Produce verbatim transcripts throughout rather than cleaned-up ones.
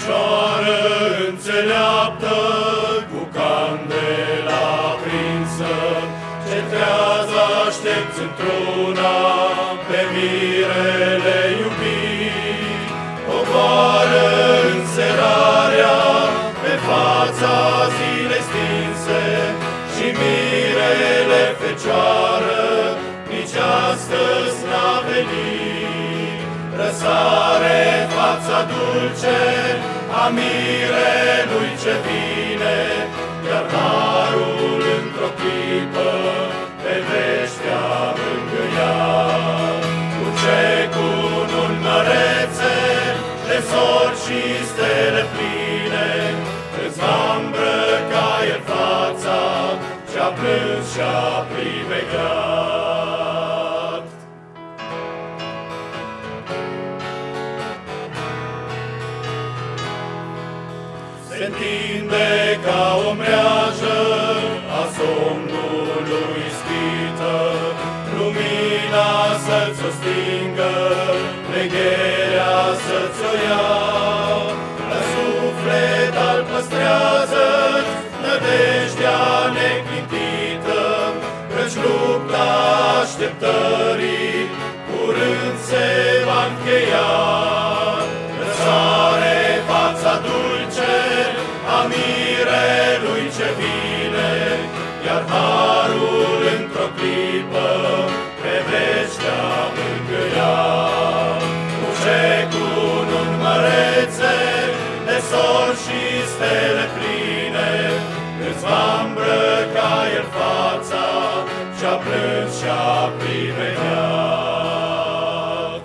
Fecioară înțeleaptă, cu candela aprinsă, ce trează aștepți într-una pe mirele iubit. Coboară înserarea pe fața zilei stinse și mirele Fecioară nici astăzi n-a venit. Răsare fața dulce a mirelui ce vine, iar harul într-o clipă pe veștea mângâiat. Cu ce cununi mărețe de sori și stele pline, îți va îmbrăca el fața ce-a plâns și-a privegheat. Se întinde ca o mreajă a somnului ispită, lumina să-ți o stingă, vegherea să-ți o ia. La suflet al păstrează-ți nădejdea neclintită, căci lupta așteptării curând se va încheia. Răsare fața dulce a mirelui ce vine, iar harul într-o clipă pe veștea mângâiat. Cu ce cununi mărețe de sori și stele pline, îți va îmbrăca el fața ce-a plâns și-a privegheat.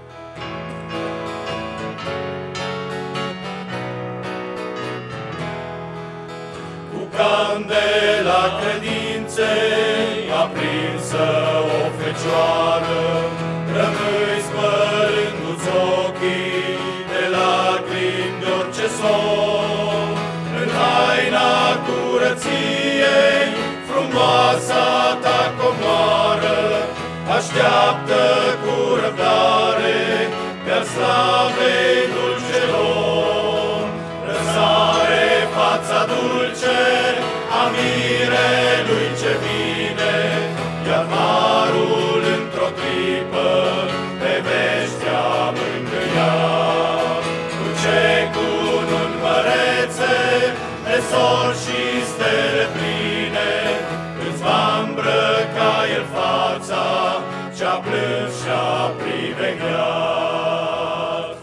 Cu candela credinței aprinsă o Fecioară, rămâi spălându-ți ochii de lacrimi de orice somn. În haina curăției frumoasa ta comoară așteaptă cu răbdare pe-al slavei dulcelor. Răsare fața dulce a mirelui ce vine, iar harul într-o clipă pe veștea mângâiat. Cu ce cununi mărețe de sori și stele pline, îți va îmbrăca el fața ce-a plâns și-a privegheat.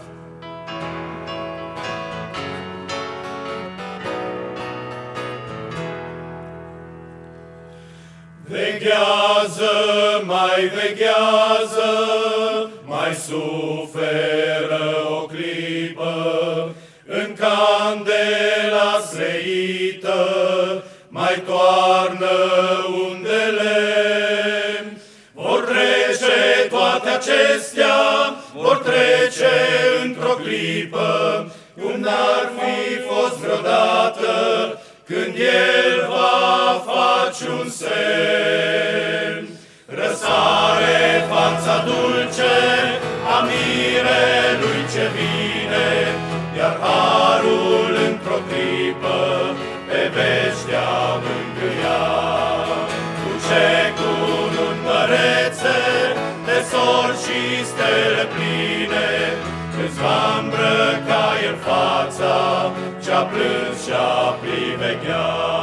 Veghează, mai veghează, mai suferă o clipă, în candela sleită mai toarnă undele. Vor trece toate acestea, vor trece într-o clipă, cum n-ar fi fost vreodată când el va face un semn. Răsare fața dulce a mirelui ce vine, iar harul într-o clipă pe veștea mângâiat. Cu ce cununi mărețe de sori și stele pline, îți va îmbrăca el fața ce-a plâns și-a privegheat.